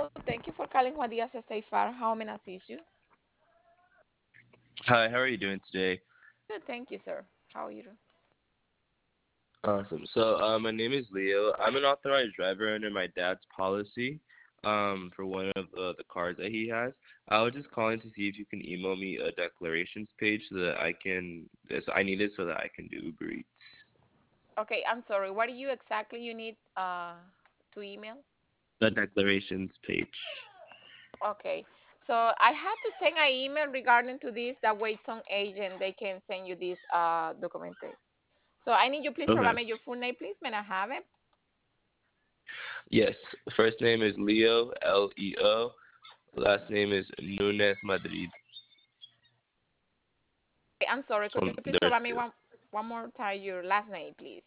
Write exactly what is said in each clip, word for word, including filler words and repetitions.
Thank you for calling Juan Diaz Stay Far. How may I assist you? Hi, how are you doing today? Good, thank you, sir. How are you? doing? Awesome. So, uh, my name is Leo. I'm an authorized driver under my dad's policy, um, for one of uh, the cars that he has. I was just calling to see if you can email me a declarations page so that I can. This I need it so that I can do Uber Eats. Okay, I'm sorry. What do you exactly you need uh to email? The declarations page. Okay, so I have to send an email regarding to this. That way, some agent they can send you this uh document. So I need you please provide Okay. me your full name, please. May I have it? Yes. First name is Leo, L E O. Last name is Nunez Madrid. Okay, I'm sorry. Could you So please there's provide me two. one one more time your last name, please?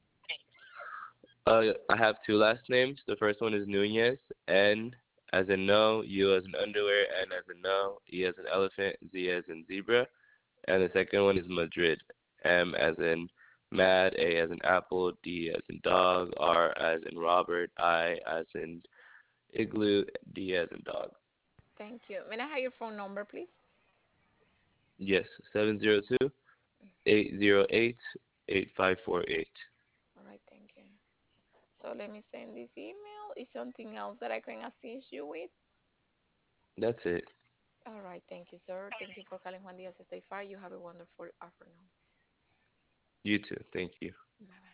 Uh, I have two last names. The first one is Nunez, N as in no, U as in underwear, N as in no, E as in elephant, Z as in zebra. And the second one is Madrid, M as in mad, A as in apple, D as in dog, R as in Robert, I as in igloo, D as in dog. Thank you. May I have your phone number, please? Yes, seven zero two eight zero eight eight five four eight. All right, thank you. So let me send this email. Is something else that I can assist you with? That's it. All right, thank you, sir. Thank you for calling Juan Diaz Stay Far. You have a wonderful afternoon. You too. Thank you. Bye bye.